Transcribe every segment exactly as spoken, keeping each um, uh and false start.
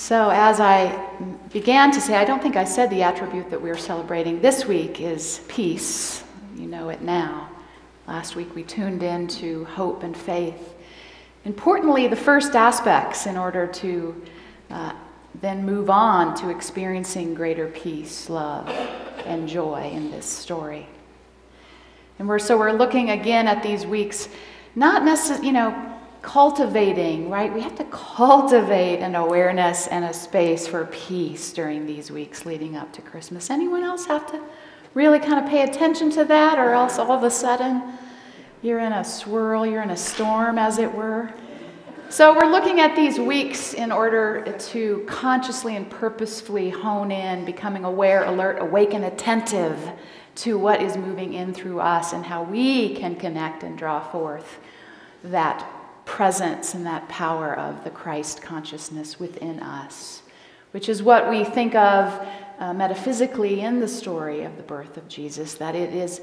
So as I began to say, I don't think I said the attribute that we're celebrating this week is peace. You know it now. Last week we tuned into hope and faith. Importantly, the first aspects in order to uh, then move on to experiencing greater peace, love, and joy in this story. And we're so we're looking again at these weeks, not necessarily, you know, cultivating, right? We have to cultivate an awareness and a space for peace during these weeks leading up to Christmas. Anyone else have to really kind of pay attention to that, or else all of a sudden you're in a swirl, you're in a storm, as it were? So we're looking at these weeks in order to consciously and purposefully hone in, becoming aware, alert, awake, and attentive to what is moving in through us and how we can connect and draw forth that presence and that power of the Christ consciousness within us, which is what we think of uh, metaphysically in the story of the birth of Jesus, that it is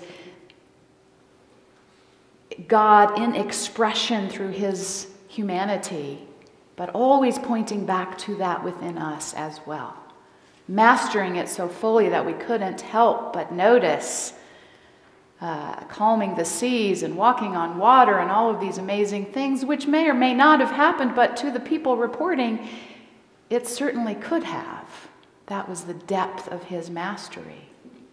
God in expression through his humanity, but always pointing back to that within us as well. Mastering it so fully that we couldn't help but notice uh, calming the seas and walking on water and all of these amazing things, which may or may not have happened, but to the people reporting, it certainly could have. That was the depth of his mastery.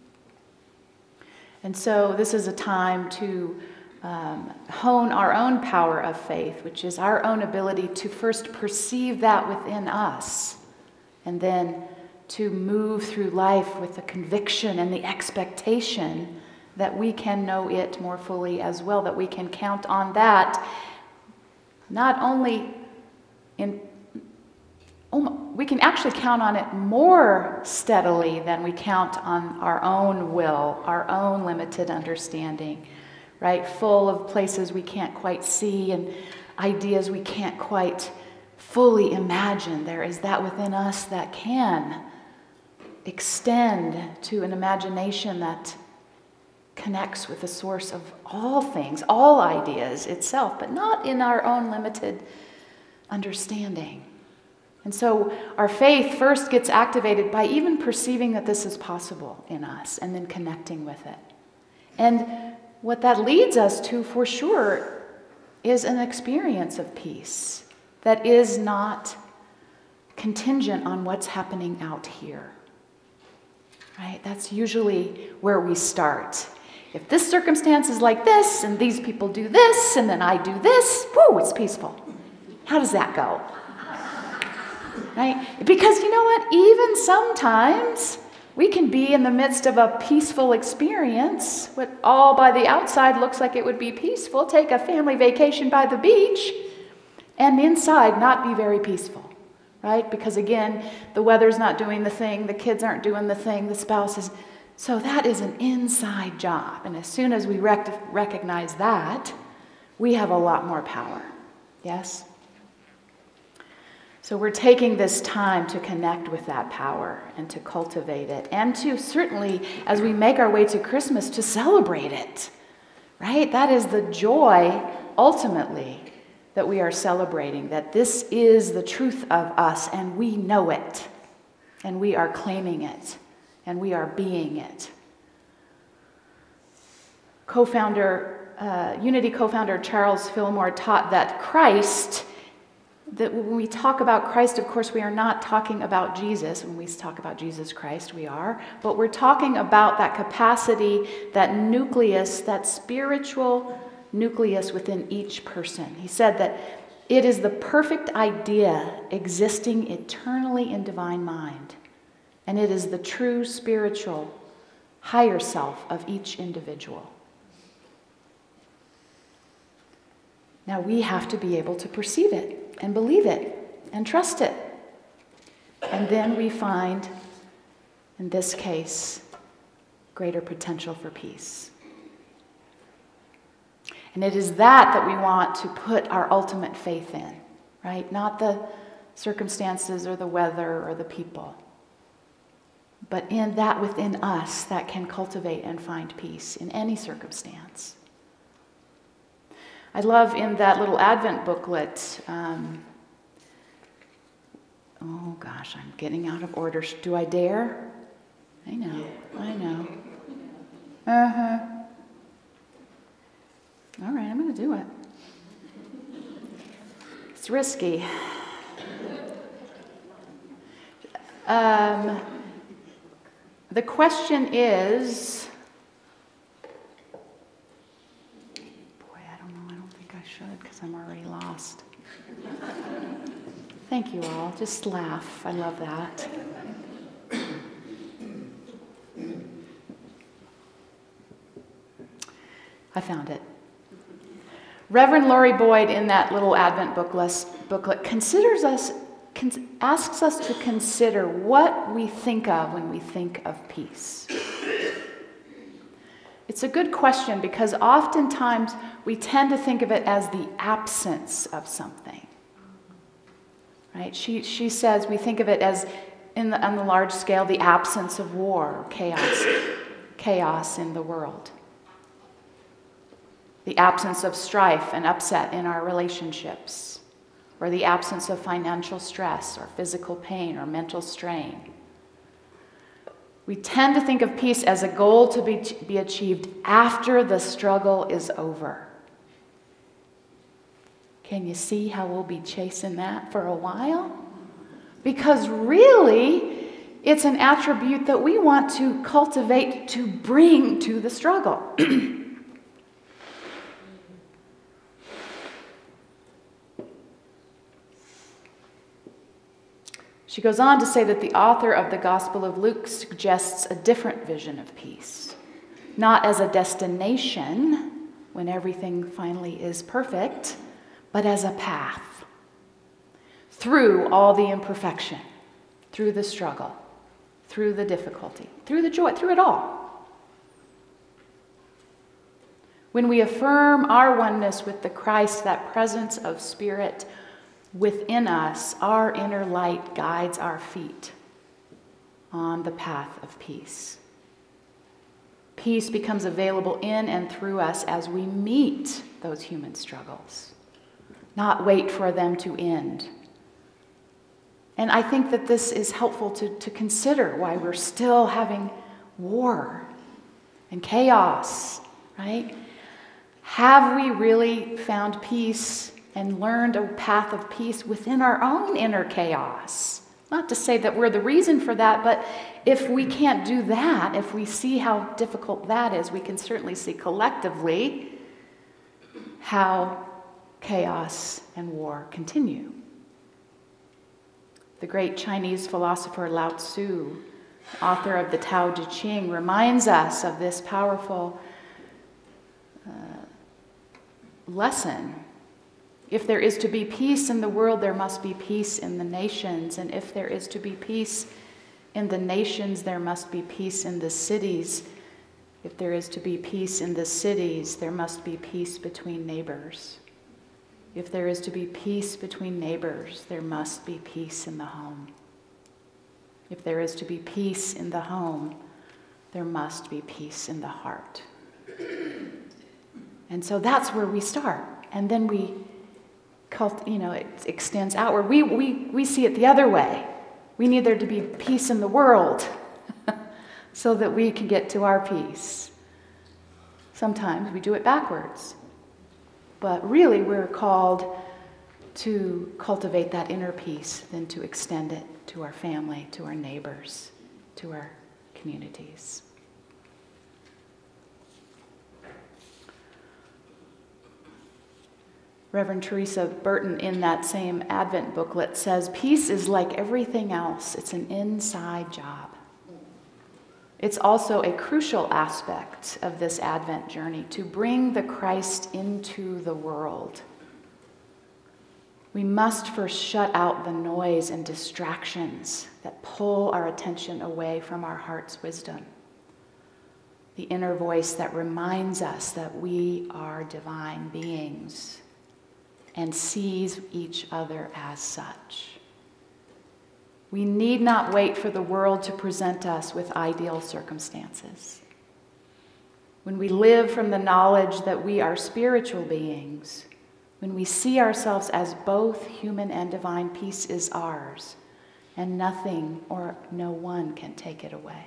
And so this is a time to Um, hone our own power of faith, which is our own ability to first perceive that within us, and then to move through life with the conviction and the expectation that we can know it more fully as well, that we can count on that, not only in, we can actually count on it more steadily than we count on our own will, our own limited understanding. Right, full of places we can't quite see and ideas we can't quite fully imagine. There is that within us that can extend to an imagination that connects with the source of all things, all ideas itself, but not in our own limited understanding. And so our faith first gets activated by even perceiving that this is possible in us and then connecting with it. And what that leads us to, for sure, is an experience of peace that is not contingent on what's happening out here. Right? That's usually where we start. If this circumstance is like this, and these people do this, and then I do this, whoo, it's peaceful. How does that go? Right? Because you know what? Even sometimes we can be in the midst of a peaceful experience, what all by the outside looks like it would be peaceful, take a family vacation by the beach, and inside not be very peaceful, right? Because again, the weather's not doing the thing, the kids aren't doing the thing, the spouse is. So that is an inside job. And as soon as we rec- recognize that, we have a lot more power. Yes? So we're taking this time to connect with that power and to cultivate it, and to certainly, as we make our way to Christmas, to celebrate it, right? That is the joy, ultimately, that we are celebrating, that this is the truth of us, and we know it, and we are claiming it, and we are being it. Co-founder, uh, Unity co-founder Charles Fillmore taught that Christ, that when we talk about Christ, of course, we are not talking about Jesus. When we talk about Jesus Christ, we are. But we're talking about that capacity, that nucleus, that spiritual nucleus within each person. He said that it is the perfect idea existing eternally in divine mind. And it is the true spiritual higher self of each individual. Now we have to be able to perceive it and believe it and trust it. And then we find, in this case, greater potential for peace. And it is that that we want to put our ultimate faith in, right? Not the circumstances or the weather or the people, but in that within us that can cultivate and find peace in any circumstance. I love in that little Advent booklet, um, Oh gosh, I'm getting out of order. Do I dare? I know, I know. Uh-huh. All right, I'm going to do it. It's risky. Um, the question is, boy, I don't know, I don't think I should because I'm already lost. Thank you all. Just laugh. I love that. I found it. Reverend Laurie Boyd, in that little Advent booklet, booklet considers us, con- asks us to consider what we think of when we think of peace. It's a good question because oftentimes we tend to think of it as the absence of something. Right? She she says we think of it as, in the, on the large scale, the absence of war, chaos, chaos in the world. The absence of strife and upset in our relationships, or the absence of financial stress or physical pain or mental strain. We tend to think of peace as a goal to be, be achieved after the struggle is over. Can you see how we'll be chasing that for a while? Because really, it's an attribute that we want to cultivate to bring to the struggle. She goes on to say that the author of the Gospel of Luke suggests a different vision of peace, not as a destination when everything finally is perfect, but as a path through all the imperfection, through the struggle, through the difficulty, through the joy, through it all. When we affirm our oneness with the Christ, that presence of spirit within us, our inner light guides our feet on the path of peace. Peace becomes available in and through us as we meet those human struggles, not wait for them to end. And I think that this is helpful to, to consider why we're still having war and chaos, right? Have we really found peace and learned a path of peace within our own inner chaos? Not to say that we're the reason for that, but if we can't do that, if we see how difficult that is, we can certainly see collectively how chaos and war continue. The great Chinese philosopher Lao Tzu, author of the Tao Te Ching, reminds us of this powerful uh, lesson. If there is to be peace in the world, there must be peace in the nations. And if there is to be peace in the nations, there must be peace in the cities. If there is to be peace in the cities, there must be peace between neighbors. If there is to be peace between neighbors, there must be peace in the home. If there is to be peace in the home, there must be peace in the heart. And so that's where we start. And then we Cult, you know, it extends outward. We, we, we see it the other way. We need there to be peace in the world so that we can get to our peace. Sometimes we do it backwards. But really, we're called to cultivate that inner peace, then to extend it to our family, to our neighbors, to our communities. Reverend Teresa Burton, in that same Advent booklet, says, peace is like everything else. It's an inside job. It's also a crucial aspect of this Advent journey to bring the Christ into the world. We must first shut out the noise and distractions that pull our attention away from our heart's wisdom. The inner voice that reminds us that we are divine beings and sees each other as such. We need not wait for the world to present us with ideal circumstances. When we live from the knowledge that we are spiritual beings, when we see ourselves as both human and divine, peace is ours and nothing or no one can take it away.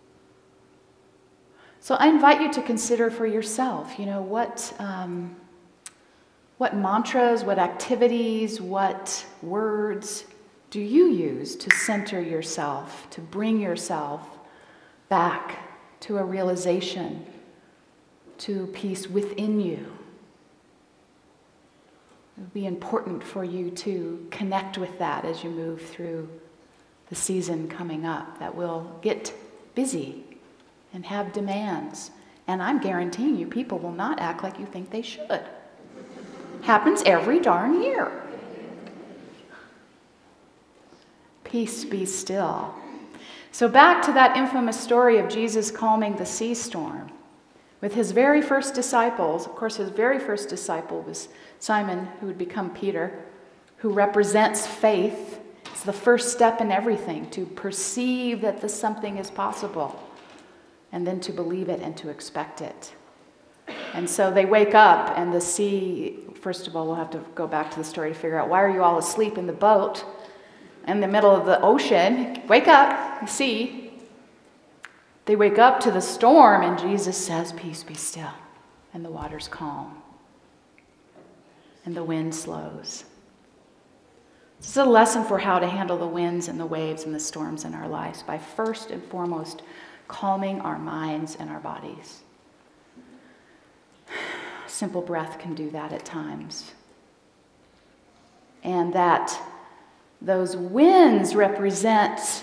So I invite you to consider for yourself, you know, what um, what mantras, what activities, what words do you use to center yourself, to bring yourself back to a realization, to peace within you? It would be important for you to connect with that as you move through the season coming up that will get busy and have demands. And I'm guaranteeing you, people will not act like you think they should. Happens every darn year. Peace be still. So back to that infamous story of Jesus calming the sea storm. With his very first disciples, of course his very first disciple was Simon, who would become Peter, who represents faith. It's the first step in everything, to perceive that the something is possible, and then to believe it and to expect it. And so they wake up, and the sea, first of all, we'll have to go back to the story to figure out, why are you all asleep in the boat in the middle of the ocean? Wake up, you see. They wake up to the storm, and Jesus says, peace be still. And the water's calm. And the wind slows. This is a lesson for how to handle the winds and the waves and the storms in our lives by first and foremost calming our minds and our bodies. Simple breath can do that at times. And that those winds represent,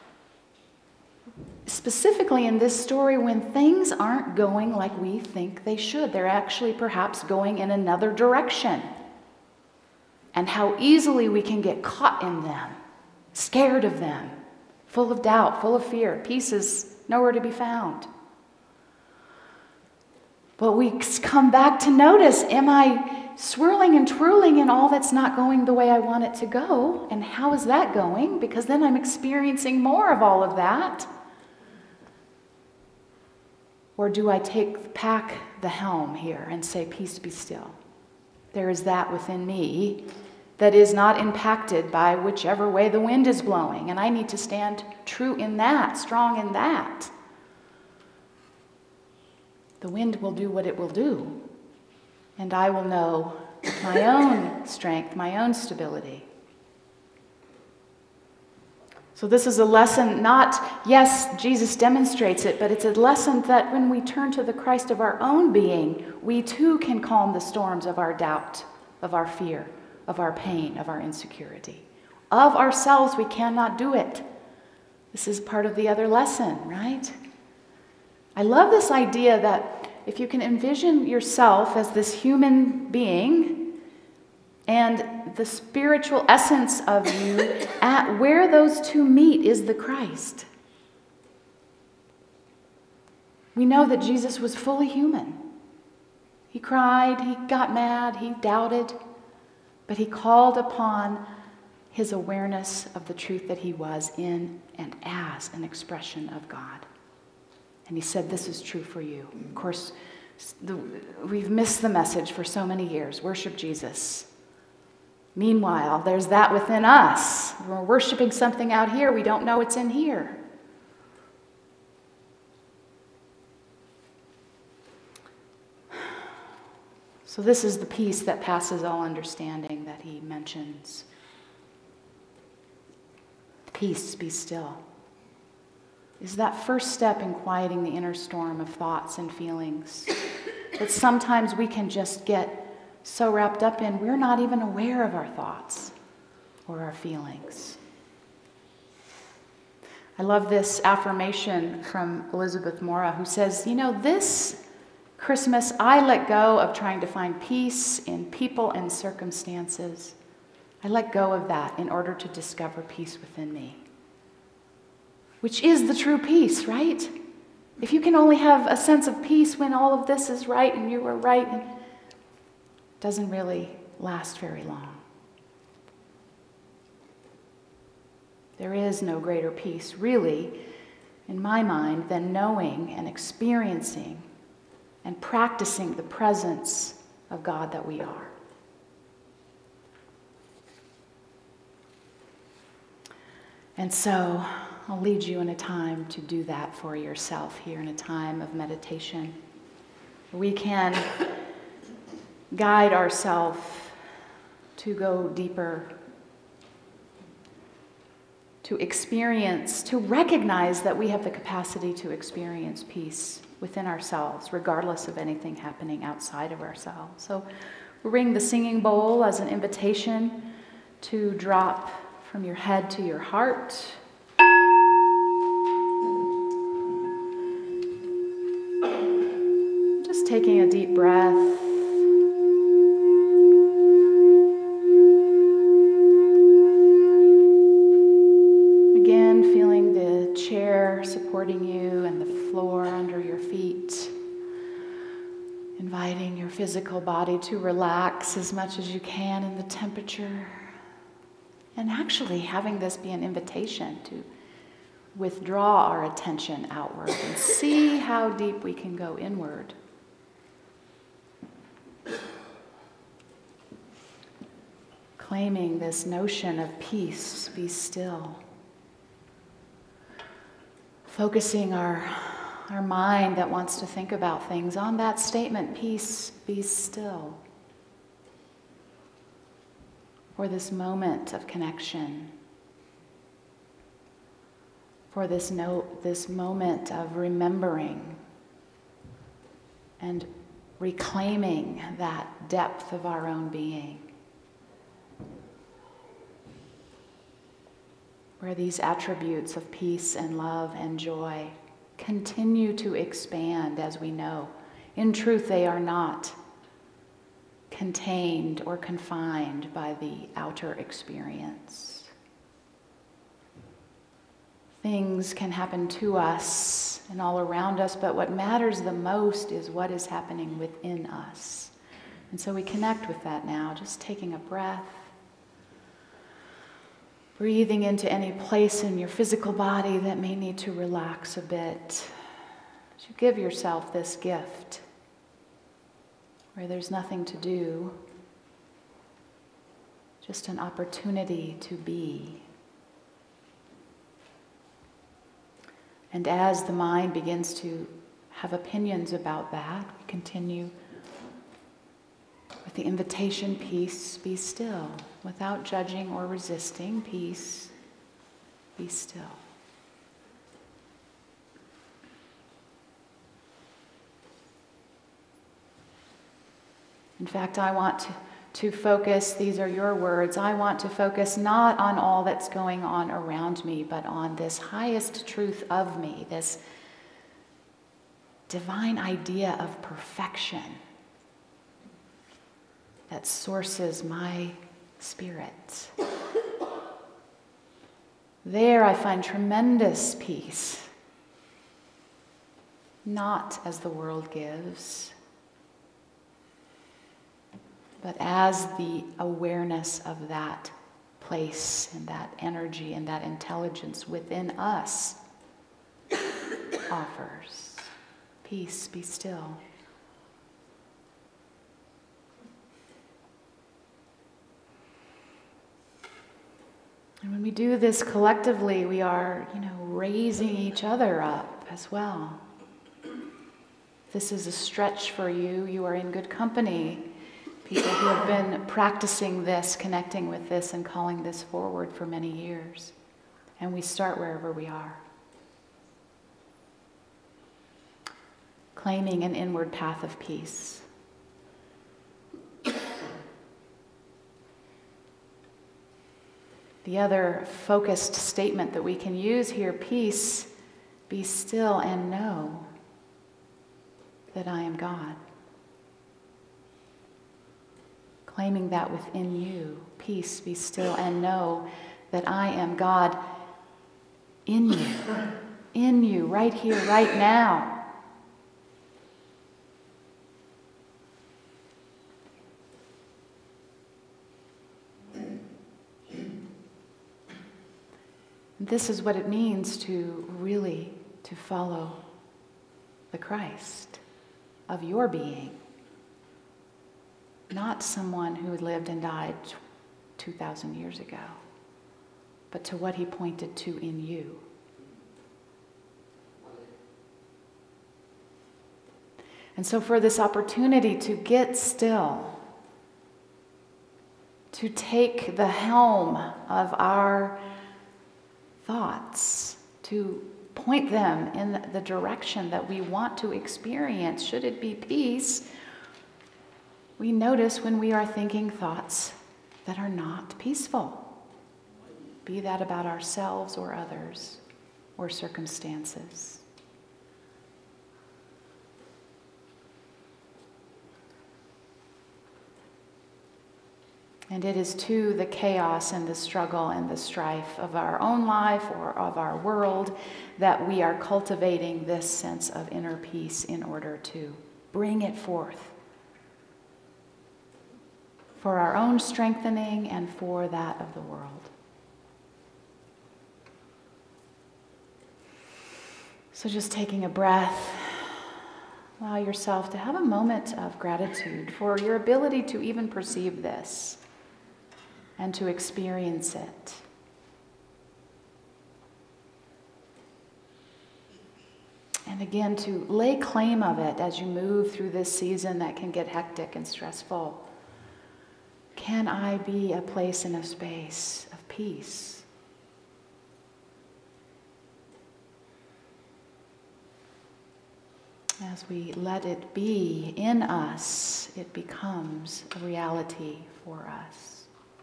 specifically in this story, when things aren't going like we think they should. They're actually perhaps going in another direction. And how easily we can get caught in them, scared of them, full of doubt, full of fear. Peace is nowhere to be found. But we come back to notice, am I swirling and twirling in all that's not going the way I want it to go? And how is that going? Because then I'm experiencing more of all of that. Or do I take pack the helm here and say, peace be still? There is that within me that is not impacted by whichever way the wind is blowing. And I need to stand true in that, strong in that. The wind will do what it will do. And I will know my own strength, my own stability. So this is a lesson, not, yes, Jesus demonstrates it, but it's a lesson that when we turn to the Christ of our own being, we too can calm the storms of our doubt, of our fear, of our pain, of our insecurity. Of ourselves, we cannot do it. This is part of the other lesson, right? I love this idea that if you can envision yourself as this human being and the spiritual essence of you, at where those two meet is the Christ. We know that Jesus was fully human. He cried, he got mad, he doubted, but he called upon his awareness of the truth that he was in and as an expression of God. And he said, this is true for you. Of course, the, we've missed the message for so many years. Worship Jesus. Meanwhile, there's that within us. We're worshiping something out here. We don't know it's in here. So this is the peace that passes all understanding that he mentions. Peace, be still. Is that first step in quieting the inner storm of thoughts and feelings that sometimes we can just get so wrapped up in, we're not even aware of our thoughts or our feelings. I love this affirmation from Elizabeth Mora, who says, you know, this Christmas, I let go of trying to find peace in people and circumstances. I let go of that in order to discover peace within me. Which is the true peace, right? If you can only have a sense of peace when all of this is right and you were right, it doesn't really last very long. There is no greater peace, really, in my mind, than knowing and experiencing and practicing the presence of God that we are. And so I'll lead you in a time to do that for yourself here in a time of meditation. We can guide ourselves to go deeper, to experience, to recognize that we have the capacity to experience peace within ourselves, regardless of anything happening outside of ourselves. So we'll ring the singing bowl as an invitation to drop from your head to your heart. Just taking a deep breath. Supporting you and the floor under your feet, inviting your physical body to relax as much as you can in the temperature, and actually having this be an invitation to withdraw our attention outward and see how deep we can go inward. Claiming this notion of peace, be still. Focusing our, our mind that wants to think about things on that statement, peace, be still. For this moment of connection. For this, no, this moment of remembering and reclaiming that depth of our own being. Where these attributes of peace and love and joy continue to expand as we know. In truth, they are not contained or confined by the outer experience. Things can happen to us and all around us, but what matters the most is what is happening within us. And so we connect with that now, just taking a breath. Breathing into any place in your physical body that may need to relax a bit. You give yourself this gift where there's nothing to do, just an opportunity to be. And as the mind begins to have opinions about that, we continue with the invitation, peace, be still. Without judging or resisting, peace, be still. In fact, I want to, to focus, these are your words, I want to focus not on all that's going on around me, but on this highest truth of me, this divine idea of perfection that sources my spirit. There I find tremendous peace, not as the world gives, but as the awareness of that place and that energy and that intelligence within us offers. Peace, be still. And when we do this collectively, we are, you know, raising each other up as well. This is a stretch for you. You are in good company. People who have been practicing this, connecting with this, and calling this forward for many years. And we start wherever we are. Claiming an inward path of peace. The other focused statement that we can use here, peace, be still and know that I am God. Claiming that within you, peace, be still and know that I am God in you, in you, right here, right now. This is what it means to really to follow the Christ of your being, not someone who lived and died two thousand years ago, but to what he pointed to in you. And so for this opportunity to get still, to take the helm of our thoughts, to point them in the direction that we want to experience, should it be peace, we notice when we are thinking thoughts that are not peaceful, be that about ourselves or others or circumstances. And it is to the chaos and the struggle and the strife of our own life or of our world that we are cultivating this sense of inner peace in order to bring it forth for our own strengthening and for that of the world. So just taking a breath, allow yourself to have a moment of gratitude for your ability to even perceive this and to experience it. And again, to lay claim of it as you move through this season that can get hectic and stressful. Can I be a place and a space of peace? As we let it be in us, it becomes a reality for us.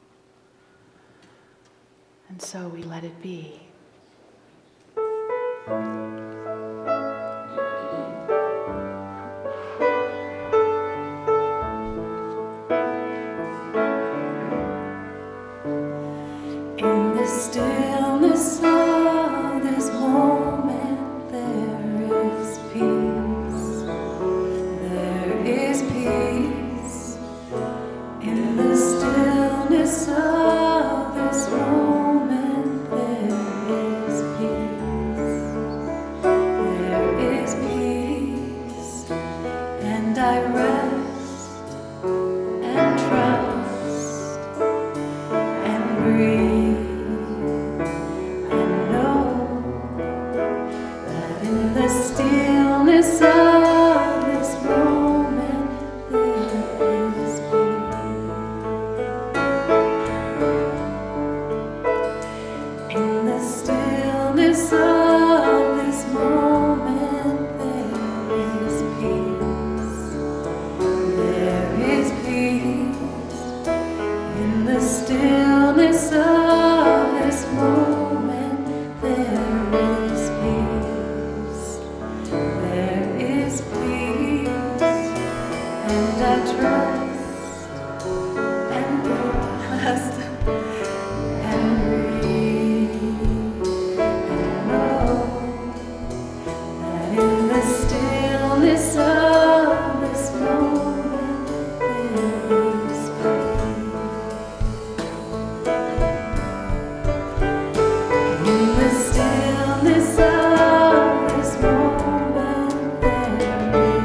And so we let it be. In the stillness of this moment, there is peace. There is peace. In the stillness of this moment, there is peace. There is peace. And I rest and trust and breathe. Stillness of this moment, there is peace. In the stillness of this moment, there is peace. There is peace. In the stillness of this moment, there is peace. There is peace, and I trust and trust and breathe and know that in the stillness of this moment there is peace. In the stillness of this moment there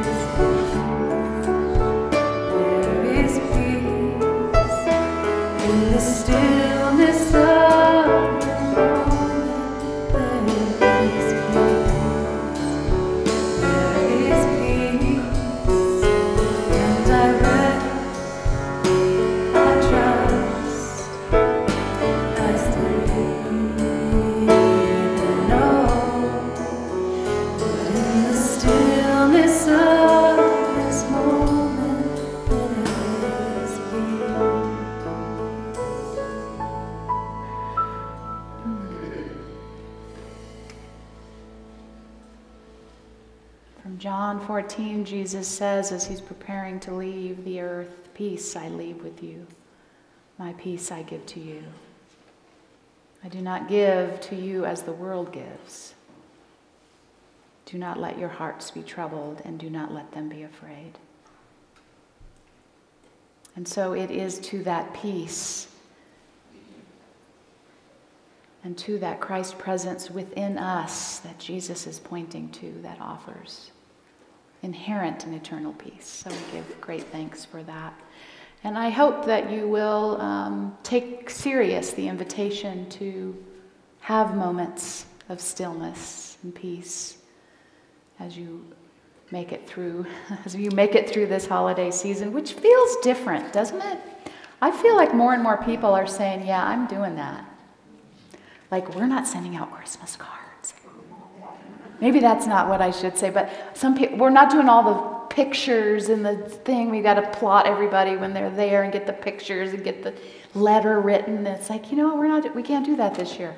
is peace. In the stillness of the moment there is peace. There is peace, and I rest, I trust, I stay and know that in the stillness of this moment there is peace. From John fourteen, Jesus says as he's preparing to leave the earth, "Peace I leave with you. My peace I give to you. I do not give to you as the world gives. Do not let your hearts be troubled, and do not let them be afraid." And so it is to that peace and to that Christ presence within us that Jesus is pointing to, that offers inherent and eternal peace. So we give great thanks for that. And I hope that you will um, take serious the invitation to have moments of stillness and peace as you make it through, as you make it through this holiday season, which feels different, doesn't it? I feel like more and more people are saying, yeah, I'm doing that. Like, we're not sending out Christmas cards. Maybe that's not what I should say, but some people, we're not doing all the pictures and the thing. We got to plot everybody when they're there and get the pictures and get the letter written. It's like, you know, we're not, we can't do that this year.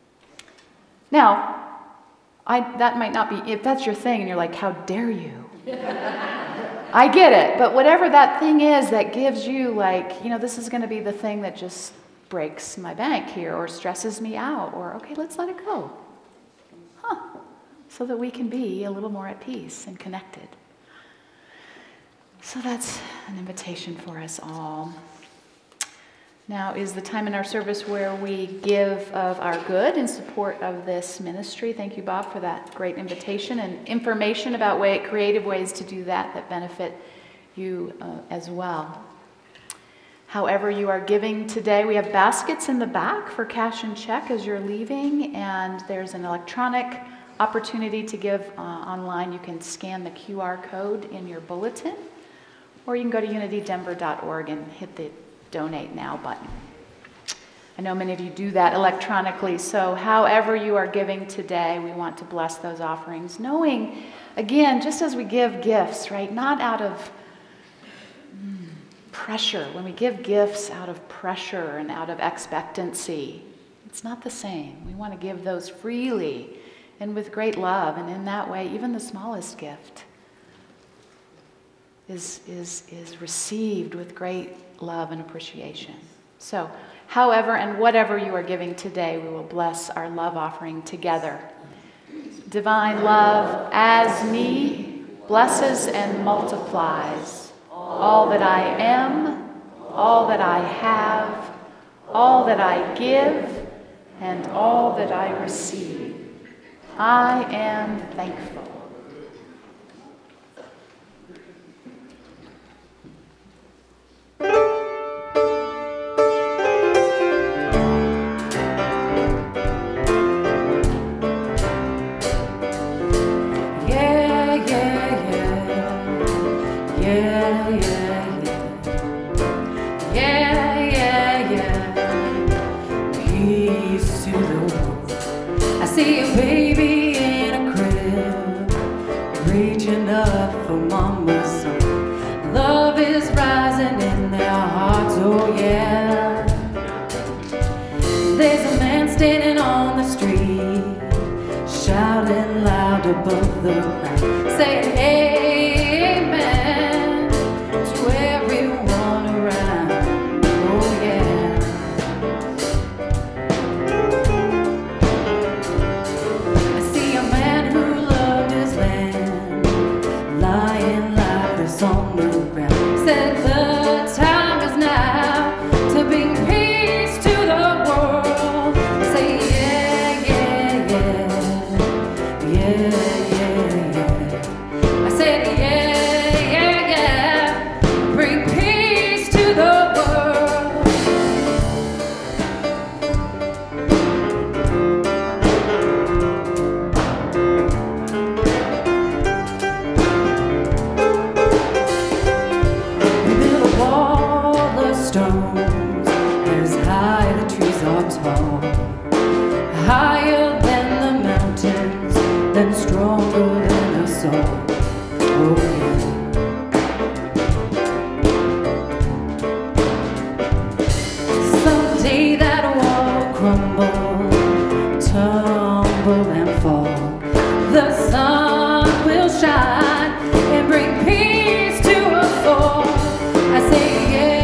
Now, I, that might not be, if that's your thing and you're like, how dare you? I get it, but whatever that thing is that gives you like, you know, this is going to be the thing that just breaks my bank here or stresses me out or, okay, let's let it go. Huh. So that we can be a little more at peace and connected. So that's an invitation for us all. Now is the time in our service where we give of our good in support of this ministry. Thank you, Bob, for that great invitation and information about way, creative ways to do that that benefit you uh, as well. However you are giving today, we have baskets in the back for cash and check as you're leaving, and there's an electronic opportunity to give uh, online. You can scan the Q R code in your bulletin, or you can go to unity denver dot org and hit the Donate Now button. I know many of you do that electronically, so however you are giving today, we want to bless those offerings, knowing, again, just as we give gifts, right, not out of mm, pressure. When we give gifts out of pressure and out of expectancy, it's not the same. We want to give those freely and with great love, and in that way, even the smallest gift is, is, is received with great love and appreciation. So, however and whatever you are giving today, we will bless our love offering together. Divine love, as me, blesses and multiplies all that I am, all that I have, all that I give, and all that I receive. I am thankful. See a baby in a crib, reaching up for mama's son. Love is rising in their hearts, oh yeah. There's a man standing on the street, shouting loud above the crowd, saying amen to everyone around, oh yeah. On the ground, said the time is now to bring peace to the world. Say yeah, yeah, yeah, yeah, yeah, yeah. I said yeah, yeah, yeah, bring peace to the world. As high the trees are tall, higher than the mountains, then stronger than us all. Oh yeah. Someday that wall will crumble, tumble and fall. The sun will shine and bring peace to us all. I say yeah.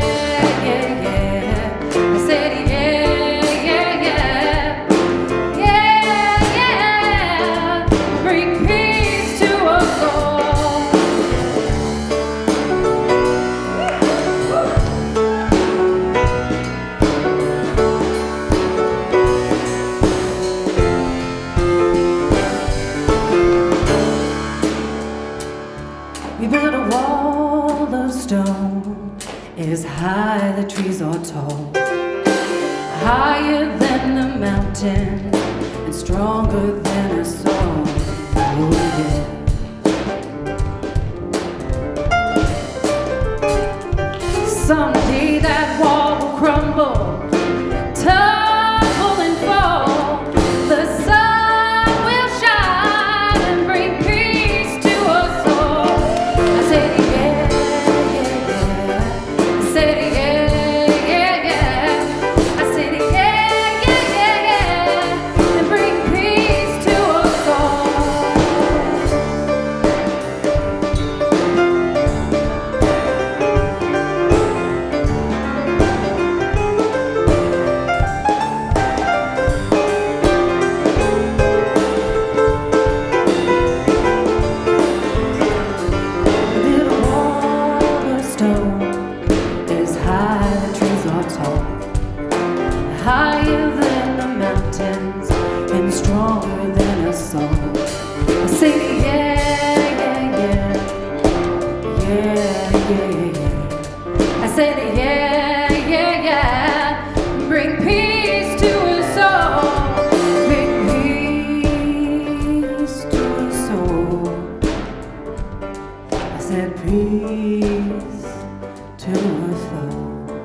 tall, higher than the mountain and stronger than a soul. Oh yeah. Someday that wall will crumble, tumble and fall. The sun will shine and bring peace to us all. I said yeah, yeah, yeah. I said yeah, yeah, yeah. I said yeah, yeah, yeah, yeah. And bring peace to us all. Higher than the mountains and stronger than a soul. I say yeah, yeah, yeah, yeah, yeah, yeah. I said yeah, yeah, yeah. Bring peace to us all. Bring peace to us all. I said peace to us all.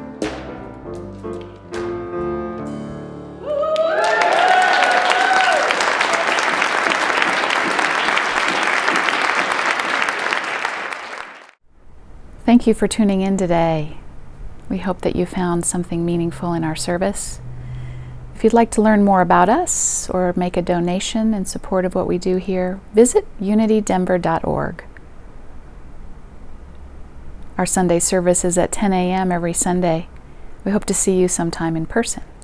Thank you for tuning in today. We hope that you found something meaningful in our service. If you'd like to learn more about us or make a donation in support of what we do here, visit unity denver dot org. Our Sunday service is at ten a.m. every Sunday. We hope to see you sometime in person.